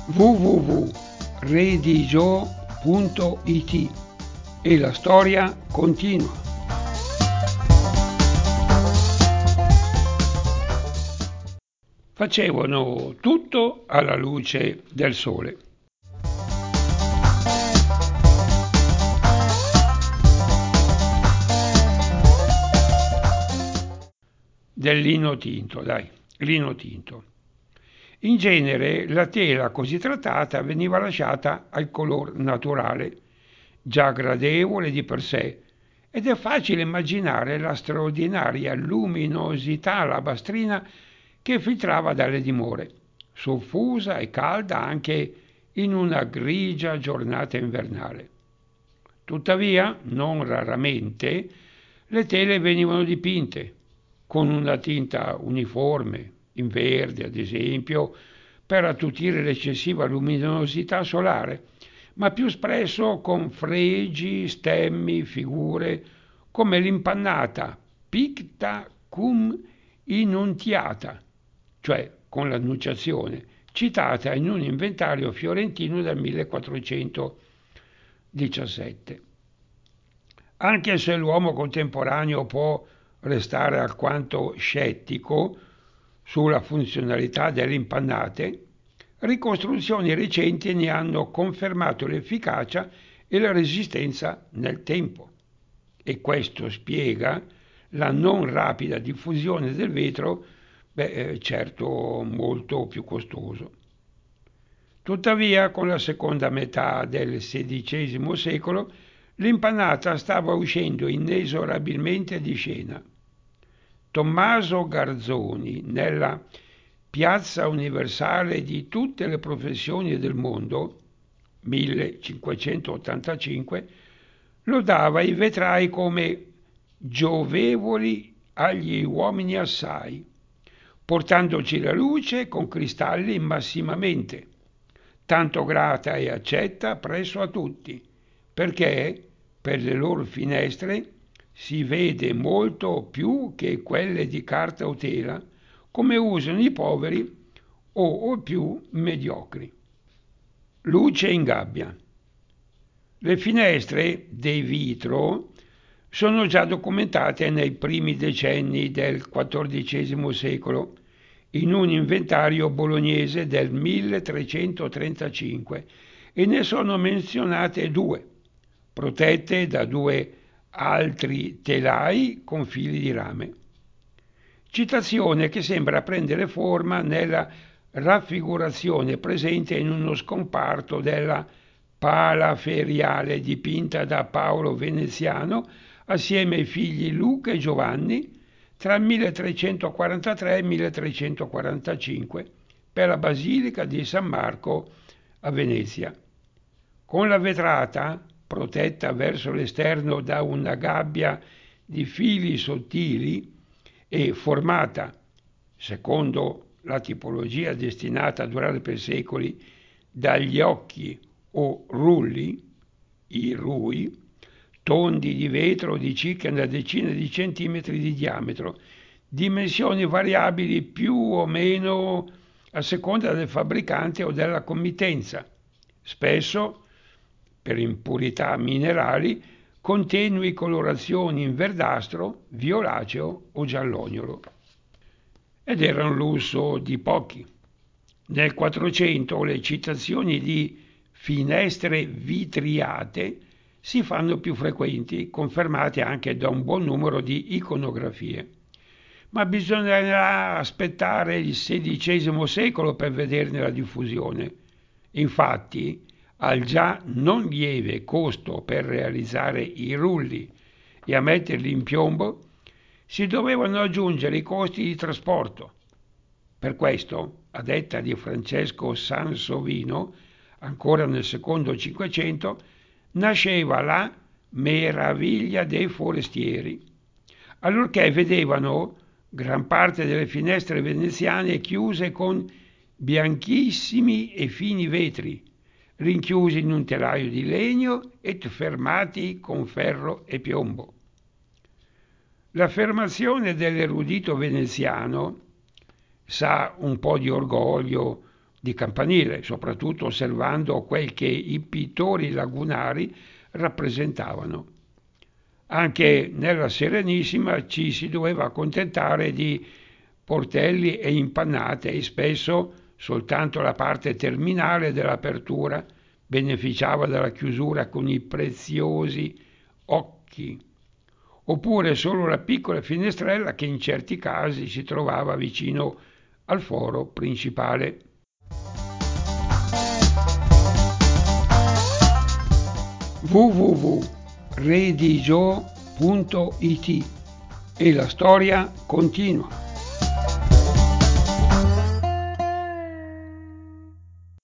www.redigio.it e la storia continua. Facevano tutto alla luce del sole. Del lino tinto, dai, lino tinto. In genere la tela così trattata veniva lasciata al color naturale, già gradevole di per sé, ed è facile immaginare la straordinaria luminosità alabastrina che filtrava dalle dimore, soffusa e calda anche in una grigia giornata invernale. Tuttavia, non raramente, le tele venivano dipinte con una tinta uniforme, in verde ad esempio, per attutire l'eccessiva luminosità solare, ma più spesso con fregi, stemmi, figure, come l'impannata picta cum innuntiata, cioè con l'annunciazione, citata in un inventario fiorentino del 1417. Anche se l'uomo contemporaneo può restare alquanto scettico sulla funzionalità delle impannate, ricostruzioni recenti ne hanno confermato l'efficacia e la resistenza nel tempo. E questo spiega la non rapida diffusione del vetro, certo molto più costoso. Tuttavia, con la seconda metà del XVI secolo, l'impannata stava uscendo inesorabilmente di scena. Tommaso Garzoni, nella Piazza Universale di tutte le professioni del mondo, 1585, lodava i vetrai come giovevoli agli uomini assai, portandoci la luce con cristalli massimamente, tanto grata e accetta presso a tutti, perché per le loro finestre si vede molto più che quelle di carta o tela, come usano i poveri o più mediocri. Luce in gabbia. Le finestre di vitro sono già documentate nei primi decenni del XIV secolo in un inventario bolognese del 1335 e ne sono menzionate due, protette da due altri telai con fili di rame. Citazione che sembra prendere forma nella raffigurazione presente in uno scomparto della Pala Feriale dipinta da Paolo Veneziano assieme ai figli Luca e Giovanni tra il 1343 e il 1345 per la Basilica di San Marco a Venezia. Con la vetrata, protetta verso l'esterno da una gabbia di fili sottili e formata, secondo la tipologia destinata a durare per secoli, dagli occhi o rulli, i rui, tondi di vetro di circa una decina di centimetri di diametro, dimensioni variabili più o meno a seconda del fabbricante o della committenza, spesso, per impurità minerali, con tenui colorazioni in verdastro, violaceo o giallognolo. Ed era un lusso di pochi. Nel Quattrocento le citazioni di finestre vitriate si fanno più frequenti, confermate anche da un buon numero di iconografie. Ma bisognerà aspettare il XVI secolo per vederne la diffusione. Infatti, al già non lieve costo per realizzare i rulli e a metterli in piombo, si dovevano aggiungere i costi di trasporto. Per questo, a detta di Francesco Sansovino, ancora nel secondo Cinquecento, nasceva la meraviglia dei forestieri, allorché vedevano gran parte delle finestre veneziane chiuse con bianchissimi e fini vetri, rinchiusi in un telaio di legno e fermati con ferro e piombo. L'affermazione dell'erudito veneziano, sa un po' di orgoglio di campanile, soprattutto osservando quel che i pittori lagunari rappresentavano. Anche nella Serenissima ci si doveva accontentare di portelli e impannate e spesso soltanto la parte terminale dell'apertura beneficiava della chiusura con i preziosi occhi, oppure solo la piccola finestrella che in certi casi si trovava vicino al foro principale. www.redigio.it e la storia continua.